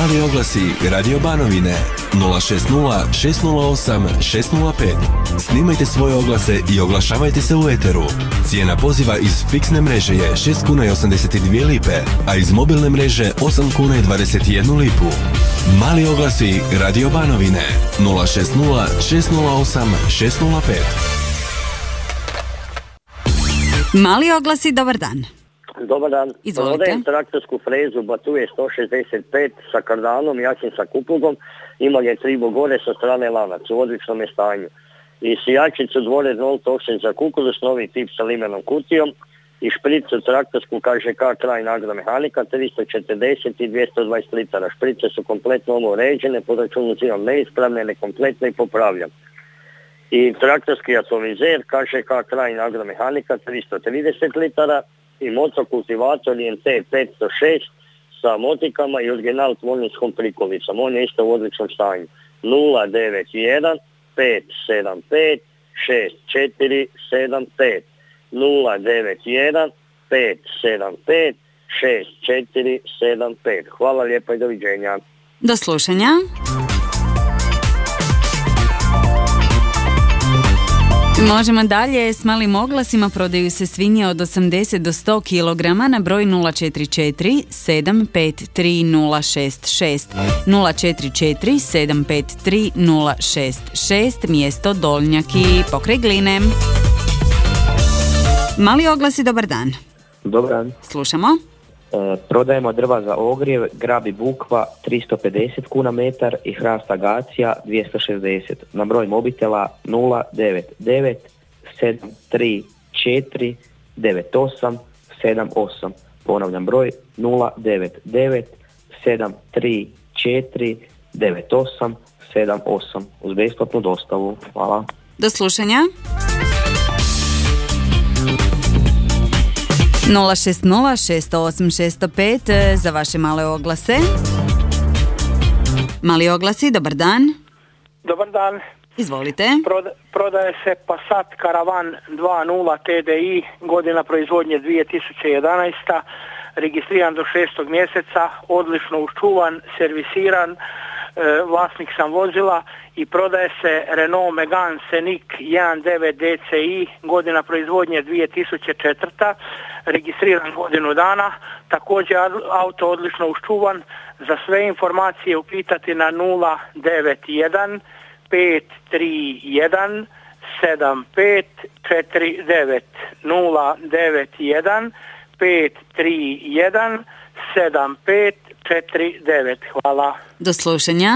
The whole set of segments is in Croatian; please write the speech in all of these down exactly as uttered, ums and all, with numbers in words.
Mali oglasi Radio Banovine nula šest nula šest nula osam šest nula pet. Snimajte svoje oglase i oglašavajte se u eteru. Cijena poziva iz fiksne mreže je šest kuna i osamdeset dvije lipe, a iz mobilne mreže osam kuna i dvadeset jednu lipu. Mali oglasi Radio Banovine nula šest nula šest nula osam šest nula pet. Mali oglasi, dobar dan. Dobar dan. Izvolite. Prodajem traktorsku frezu Batuje sto šezdeset pet sa kardanom, jačim sa kuplugom, ima je tribo gore sa strane lanac, u odličnom je stanju. I sijačicu dvore nol toksin za kukuruz, novi tip sa limenom kutijom, i špricu traktorsku K Ž K Krajin agromehanika tristo četrdeset i dvjesto dvadeset litara. Šprice su kompletno ovo uređene, po računu zivam neispravne, nekompletne i popravljam. I traktorski atomizer K Ž K Krajin agromehanika tristo trideset litara i motokultivator I M T petsto šest sa motikama i original tvornickom prikolicom. On je isto u odličnom stanju. nula devet jedan pet sedam pet šest četiri sedam pet nula devet jedan pet sedam pet šest četiri sedam pet. Hvala lijepo i doviđenja. Do slušanja. Možemo dalje s malim oglasima. Prodaju se svinje od osamdeset do sto kilograma na broj nula četiri četiri sedam pet tri nula šest šest nula četiri četiri sedam pet tri nula šest šest, mjesto Dolnjaki, pokraj Gline. Mali oglasi, dobar dan. Dobar dan. Slušamo. E, prodajemo drva za ogrjev, grabi bukva tristo pedeset kuna metar i hrast agacija dvjesto šezdeset. Na broj mobitela nula devet devet sedam tri četiri devet osam sedam osam. Ponavljam broj nula devet devet sedam tri četiri devet osam sedam osam uz besplatnu dostavu. Hvala. Do slušanja. nula šest nula šest osam šest pet za vaše male oglase. Mali oglasi, dobar dan. Dobar dan. Izvolite. Proda, prodaje se Passat Caravan dva nula T D I, godina proizvodnje dvije tisuće jedanaesta, registriran do šestog mjeseca, odlično učuvan, servisiran, e, vlasnik sam vozila, i prodaje se Renault Megane Scenic jedan devet D C I, godina proizvodnje dvije tisuće četvrta, registriran godinu dana, također auto odlično učuvan. Za sve informacije upitati na nula devet jedan pet tri jedan sedam pet četiri devet nula devet jedan pet tri jedan sedam pet četiri devet. Hvala. Do slušanja.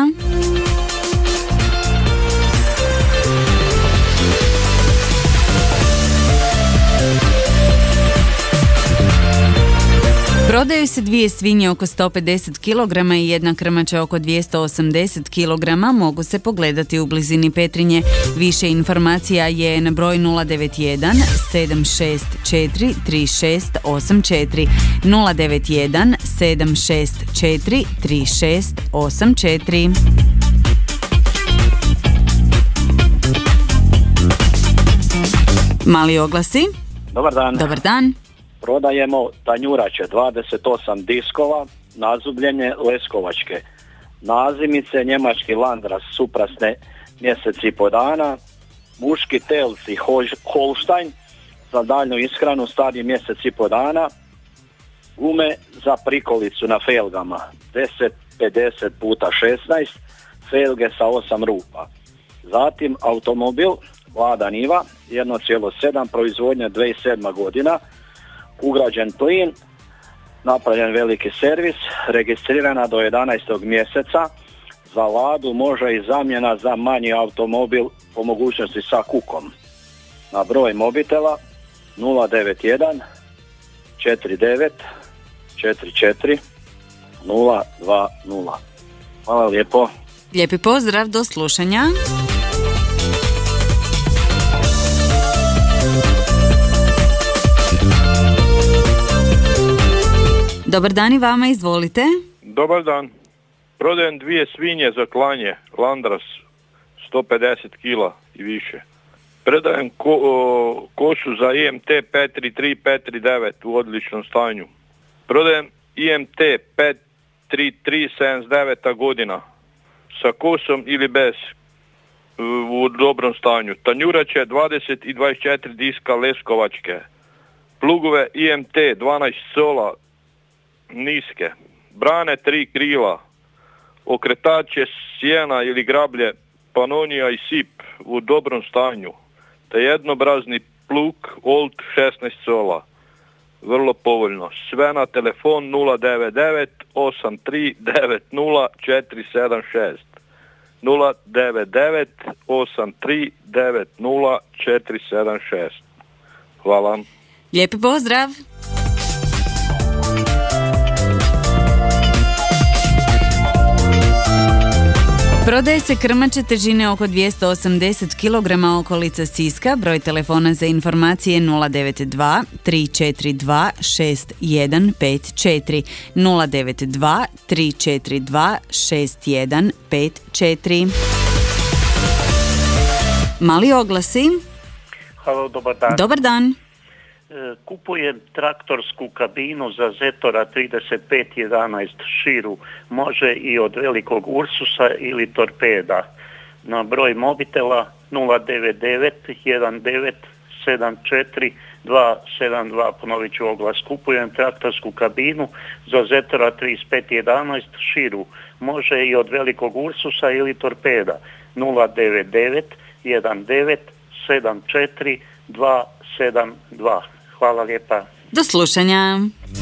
Prodaju se dvije svinje oko sto pedeset kilograma i jedna krmača oko dvjesto osamdeset kilograma. Mogu se pogledati u blizini Petrinje. Više informacija je na broj nula devet jedan sedam šest četiri tri šest osam četiri nula devet jedan sedam šest četiri tri šest osam četiri. Mali oglasi. Dobar dan. Dobar dan. Prodajemo tanjurače dvadeset osam diskova, nazubljenje leskovačke, nazimice njemački Landras suprasne mjesec i po dana, muški telci Holstein za daljnju ishranu stari mjesec i po dana, gume za prikolicu na felgama deset pedeset puta šesnaest, felge sa osam rupa. Zatim automobil Lada Niva jedan zarez sedam, proizvodnja dvije tisuće sedma godina, ugrađen plin, napravljen veliki servis, registrirana do jedanaestog mjeseca. Za Ladu može i zamjena za manji automobil, po mogućnosti sa kukom. Na broj mobitela nula devet jedan četiri devet četiri četiri nula dva nula. Hvala lijepo. Lijepi pozdrav, do slušanja. Dobar dan i vama, izvolite. Dobar dan. Prodajem dvije svinje za klanje, Landras, sto pedeset kila i više. Predajem ko, o, kosu za I M T pet tri tri pet tri devet u odličnom stanju. Prodajem I M T pet četiri tri sedamdeset deveta godina, sa kosom ili bez, u dobrom stanju. Tanjurače dvadeset i dvadeset četiri diska leskovačke. Plugove I M T dvanaest sola niske. Brane tri krila. Okretače sjena ili grablje Panonija i Sip u dobrom stanju. Te jednobrazni plug Old šesnaest sola. Vrlo povoljno. Sve na telefon nula devet devet osam tri devet nula četiri sedam šest. nula devet devet osam tri devet nula četiri sedam šest. Hvala. Lijepi pozdrav. Prodaje se krmače težine oko dvjesto osamdeset kilograma okolica Siska. Broj telefona za informacije nula devet dva tri četiri dva šest jedan pet četiri nula devet dva tri četiri dva šest jedan pet četiri. Mali oglasi. Halo, dobar dan. Dobar dan. Kupujem traktorsku kabinu za Zetora trideset pet jedanaest širu, može i od velikog Ursusa ili Torpeda. Na broj mobitela nula devet devet jedan devet sedam četiri dva sedam dva, ponovit ću oglas. Kupujem traktorsku kabinu za Zetora trideset pet jedanaest širu, može i od velikog Ursusa ili Torpeda. nula devet devet jedan devet sedam četiri dva sedam dva. Hvala lijepa. Do slušanja.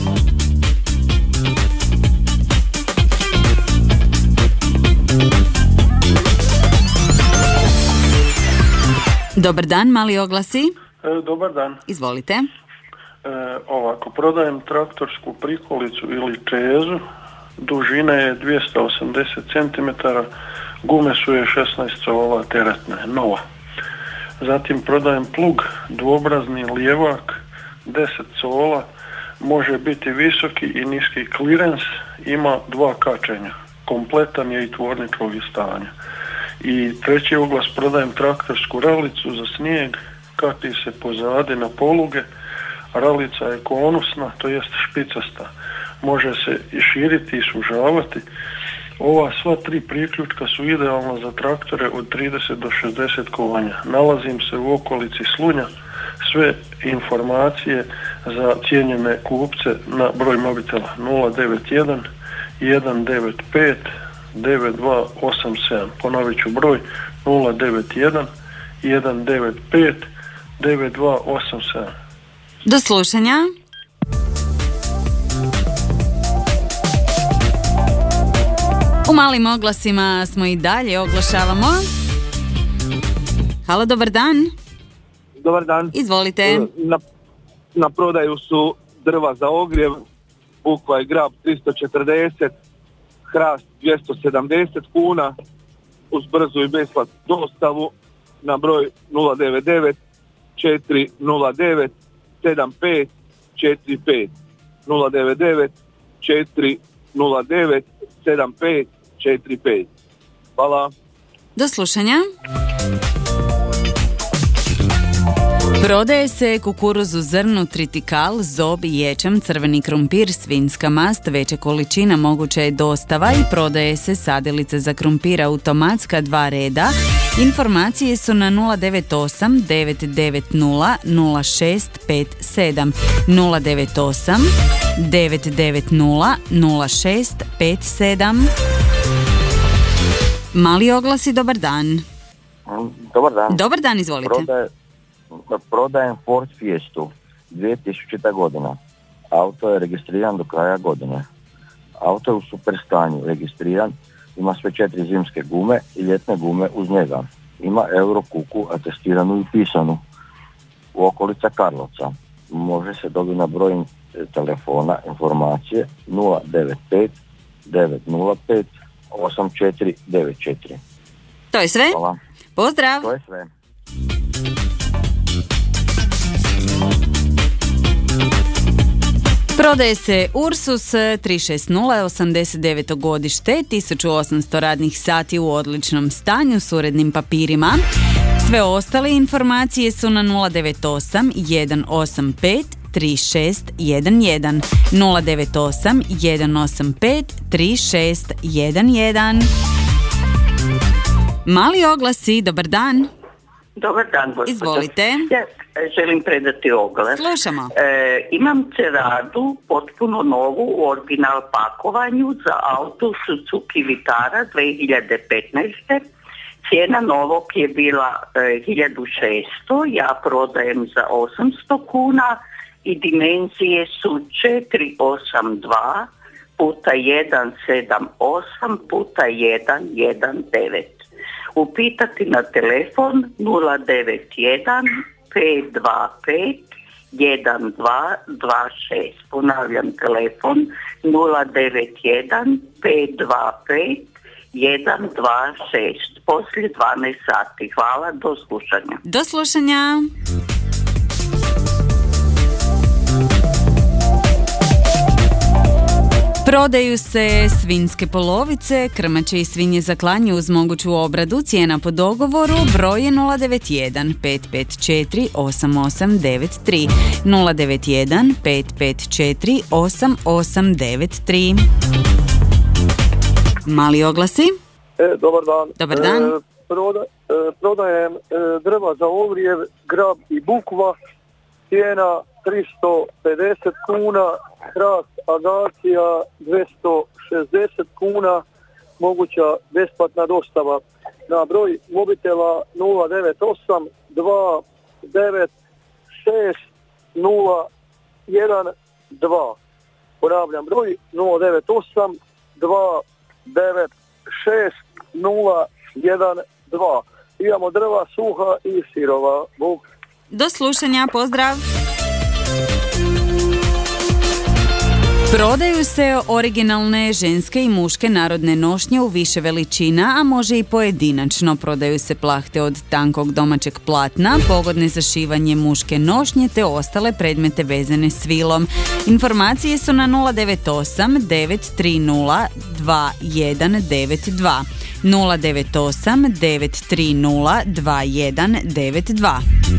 Dobar dan, mali oglasi. E, dobar dan. Izvolite. E, ovako, prodajem traktorsku prikolicu ili čezu. Dužina je dvjesto osamdeset centimetara, gume su je šesnaest sola teretne, nova. Zatim prodajem plug dvobrazni lijevak, deset sola, može biti visoki i niski klirens, ima dva kačenja, kompletan je i tvorničkog stanja. I treći oglas, prodajem traktorsku ralicu za snijeg, kati se pozadi na poluge, ralica je konusna, to jest špicasta, može se i širiti i sužavati. Ova sva tri priključka su idealna za traktore od trideset do šezdeset konja. Nalazim se u okolici Slunja. Sve informacije za cijenjene kupce na broj mobitela nula devet jedan jedan devet pet devet dva osam sedam. Ponovit ću broj nula devet jedan jedan devet pet devet dva osam sedam. Do slušanja. U malim oglasima smo i dalje oglašavamo. Halo, dobar dan. Dobar dan. Izvolite. Na, na prodaju su drva za ogrjev, bukva i grab tristo četrdeset, hrast dvjesto sedamdeset kuna, uz brzu i besplatnu dostavu na broj nula devet devet četiri nula devet sedam pet četiri pet nula devet devet četiri nula devet sedam pet četiri pet. Hvala. Do slušanja. Prodaje se kukuruz u zrnu, tritikal, zob, ječam, crveni krumpir, svinjska mast, veća količina, moguća je dostava i prodaje se sadilice za krumpir automatska dva reda. Informacije su na nula devet osam devet devet nula nula šest pet sedam nula devet osam devet devet nula nula šest pet sedam. Mali oglasi, dobar dan. Dobar dan. Dobar dan, izvolite. Prodaje, prodajem Ford Fiestu dvije tisućita godina. Auto je registriran do kraja godine. Auto je u super stanju, registriran, ima sve četiri zimske gume i ljetne gume uz njega. Ima euro kuku atestiranu i pisanu. U okolica Karlovca. Može se dobiti na broj telefona informacije nula devet pet devet nula pet osam četiri devet četiri. To je sve? Hvala. Pozdrav! To je sve. Prodaje se Ursus tri šest nula osamdeset deveto godište, tisuću osamsto radnih sati u odličnom stanju s urednim papirima. Sve ostale informacije su na nula devet osam jedan osam pet tri šest jedan jedan. nula devet osam jedan osam pet tri šest jedan jedan. Mali oglasi, dobar dan. Dobar dan, gospođo. Izvolite. Ja želim predati oglas. Slušamo. E, imam ceradu potpuno novu u original pakovanju za auto Suzuki Vitara dvije hiljade petnaeste. Cijena novog je bila e, hiljadu šesto, ja prodajem za osamsto kuna i dimenzije su četiri osam dva puta jedan sedam osam puta jedan jedan devet. Upitati na telefon nula devet jedan pet dva pet jedan dva dva šest. Ponavljam telefon nula devet jedan pet dva pet jedan dva šest. Poslije dvanaest sati. Hvala, do slušanja. Do slušanja. Prodaju se svinjske polovice, krmače i svinje za klanje uz moguću obradu, cijena po dogovoru, broj je nula devet jedan pet pet četiri osam osam devet tri, nula devet jedan pet pet četiri osam osam devet tri. Mali oglasi. E, dobar dan. Dobar dan. E, proda, e, prodajem e, drva za ogrjev, grab i bukva, cijena tristo pedeset kuna, hrast agacija dvjesto šezdeset kuna, moguća besplatna dostava na broj mobitela nula devet osam dva devet šest nula jedan dva. Ponavljam broj nula devet osam dva devet šest nula jedan dva. Imamo drva suha i sirova. Bog. Do slušanja, pozdrav. Prodaju se originalne ženske i muške narodne nošnje u više veličina, a može i pojedinačno. Prodaju se plahte od tankog domaćeg platna, pogodne za šivanje muške nošnje te ostale predmete vezane svilom. Informacije su na nula devet osam devet tri nula dva jedan devet dva. nula devet osam devet tri nula dva jedan devet dva.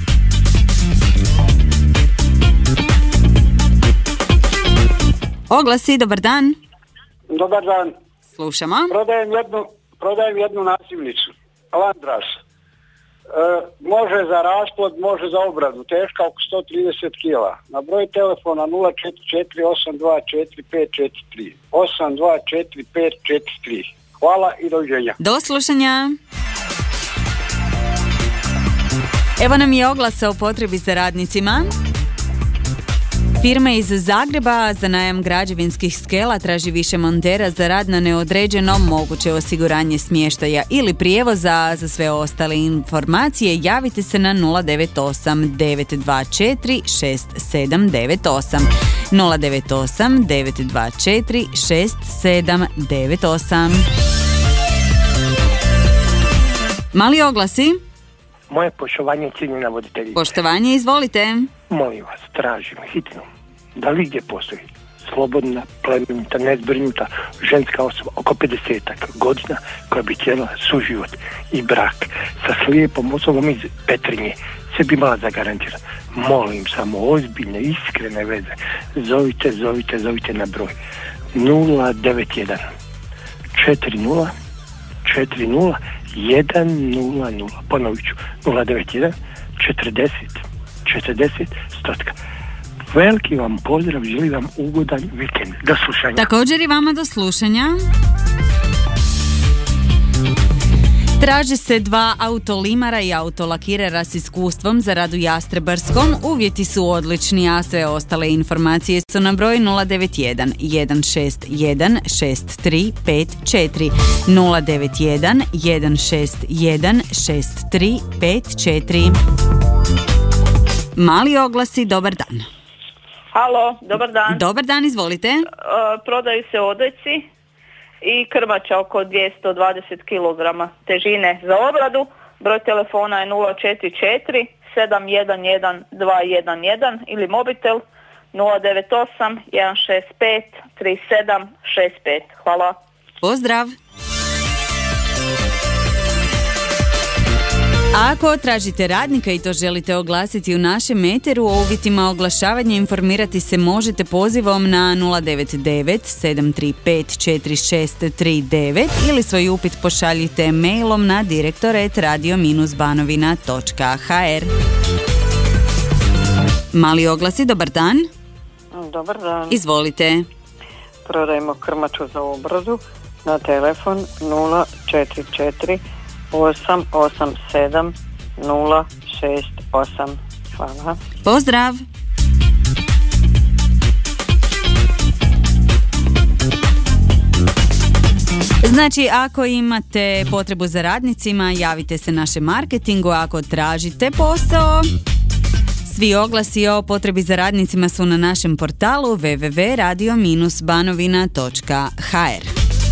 Oglasi, dobar dan. Dobar dan. Slušamo. Prodajem jednu, prodajem jednu nasilnicu, Landras. E, može za rasplod, može za obradu, teška oko sto trideset kila. Na broj telefona nula četiri četiri osam dva četiri pet četiri tri, osam dva četiri pet četiri tri. Hvala i doviđenja. Do slušanja. Evo nam je oglasa o potrebi za radnicima. Firma iz Zagreba za najam građevinskih skela traži više montera za rad na neodređeno, moguće osiguranje smještaja ili prijevoza. Za sve ostale informacije javite se na nula devet osam devet dva četiri šest sedam devet osam. nula devet osam devet dva četiri šest sedam devet osam. Mali oglasi. Moje poštovanje, cijenjena voditeljice. Poštovanje, izvolite. Molim vas, tražim hitno da li gdje postoji slobodna, plemenita, nezbrinuta ženska osoba oko pedesetak godina koja bi htjela suživot i brak sa slijepom osobom iz Petrinje, se bi imala zagarantirati. Molim samo ozbiljne, iskrene veze. Zovite, zovite, zovite na broj nula devet jedan četiri nula četiri nula jedan nula nula. Ponovit ću nula devet jedan četrdeset četrdeset stotka. Veliki vam pozdrav, želim vam ugodan vikend. Do slušanja. Također i vama do slušanja. Traže se dva autolimara i autolakirera s iskustvom za rad u Jastrebarskom. Uvjeti su odlični, a sve ostale informacije su na broj nula devet jedan jedan šest jedan šest tri pet četiri, nula devet jedan jedan šest jedan šest tri pet četiri. Mali oglasi, dobar dan. Halo, dobar dan. Dobar dan, izvolite. Uh, prodaju se odojci i krmača oko dvjesto dvadeset kilograma težine za obradu. Broj telefona je nula četiri četiri sedam jedan jedan dva jedan jedan ili mobitel nula devet osam jedan šest pet tri sedam šest pet. Hvala. Pozdrav. Ako tražite radnika i to želite oglasiti u našem eteru, o uvjetima oglašavanja informirati se možete pozivom na nula devet devet sedam tri pet četiri šest tri devet ili svoj upit pošaljite mailom na direktor at radio banovina točka ha er. Mali oglasi, dobar dan. Dobar dan. Izvolite. Prodajemo krmaču za obradu na telefon nula četiri četiri osam osam sedam nula šest osam. Hvala. Pozdrav. Znači, ako imate potrebu za radnicima, javite se našem marketingu. Ako tražite posao, svi oglasi o potrebi za radnicima su na našem portalu w w w točka radio banovina točka ha er.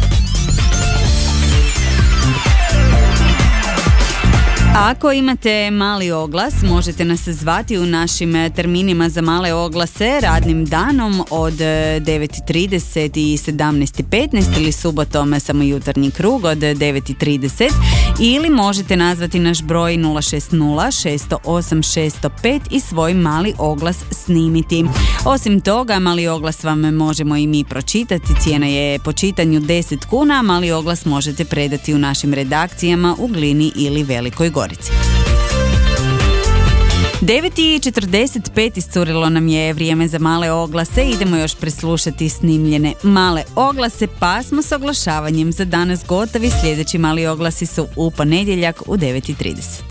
Ako imate mali oglas, možete nas zvati u našim terminima za male oglase radnim danom od devet i trideset i sedamnaest i petnaest ili subotom samo jutarnji krug od devet i trideset ili možete nazvati naš broj nula šest nula šest zero osam šest zero pet i svoj mali oglas snimiti. Osim toga, mali oglas vam možemo i mi pročitati, cijena je po čitanju deset kuna, a mali oglas možete predati u našim redakcijama u Glini ili Velikoj Gorici. devet i četrdeset pet iscurilo nam je vrijeme za male oglase. Idemo još preslušati snimljene male oglase, pa smo s oglašavanjem za danas gotovi. Sljedeći mali oglasi su u ponedjeljak u devet i trideset.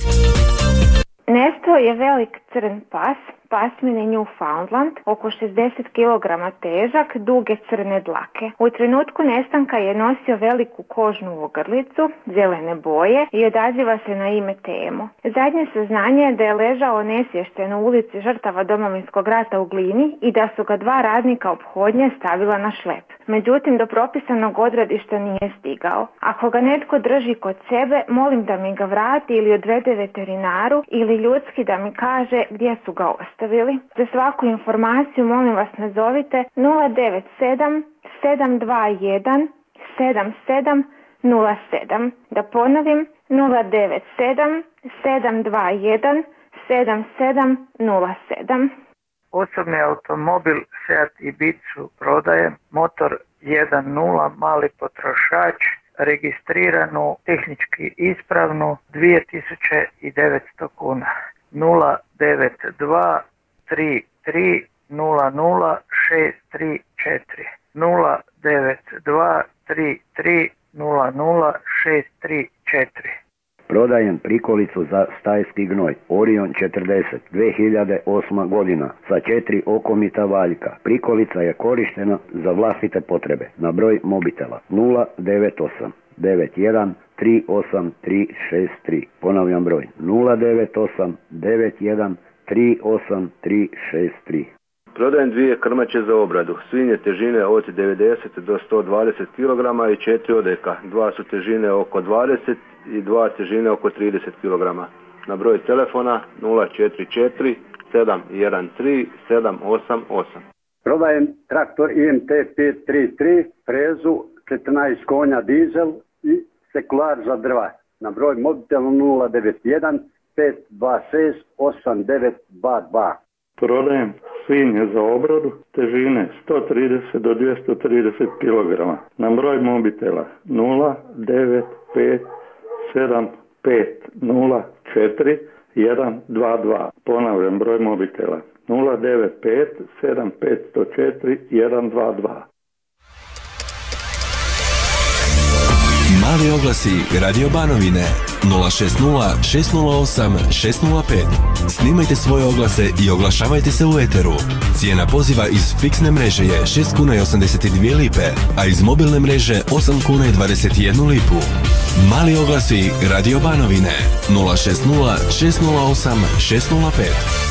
Nestao je velik crn pas, pasmine Newfoundland, oko šezdeset kilograma težak, duge crne dlake. U trenutku nestanka je nosio veliku kožnu ogrlicu, zelene boje i odaziva se na ime Temo. Zadnje saznanje je da je ležao nesvješten u ulici žrtava Domovinskog rata u Glini i da su ga dva radnika ophodnje stavila na šlep. Međutim, do propisanog odredišta nije stigao. Ako ga netko drži kod sebe, molim da mi ga vrati ili odvede veterinaru ili ljudski da mi kaže gdje su ga ostavili. Za svaku informaciju molim vas nazovite nula devet sedam sedam dva jedan sedam sedam nula sedam. Da ponovim nula devet sedam sedam dva jedan sedam sedam nula sedam. Osobni automobil Seat Ibizu prodajem, motor jedan nula, mali potrošač, registriranu, tehnički ispravnu, dvije tisuće devetsto kuna. nula devet dva tri tri nula nula šest tri četiri nula devet dva tri tri nula nula šest tri četiri. Prodajem prikolicu za stajski gnoj Orion četrdeset, dvije hiljade osma godina sa četiri okomita valjka. Prikolica je korištena za vlastite potrebe. Na broj mobitela nula devet osam devet jedan tri osam tri šest tri. Ponavljam broj nula devet osam devet jedan tri osam tri šest tri. Prodajem dvije krmače za obradu, svinje težine od devedeset do sto dvadeset kilograma i četiri odeka. Dva su težine oko dvadeset i dva težine oko trideset kilograma. Na broj telefona nula četiri četiri sedam jedan tri sedam osam osam. Prodajem traktor I M T pet tri tri, frezu, četrnaest konja dizel i sekular za drva. Na broj mobitela nula devet jedan pet dva šest osam devet dva dva. Prodajem svinje za obradu, težine sto trideset do dvjesto trideset kilograma. Na broj mobitela nula devet pet sedam pet nula četiri jedan dva dva. Ponavljam broj mobitela nula devet pet sedam pet zero četiri jedan dva dva. Mali oglasi Radio Banovine nula šest nula šest nula osam šest nula pet. Snimajte svoje oglase i oglašavajte se u eteru. Cijena poziva iz fiksne mreže je šest kuna i osamdeset dvije lipe, a iz mobilne mreže osam kuna i dvadeset jednu lipu. Mali oglasi Radio Banovine nula šest nula šest nula osam šest nula pet.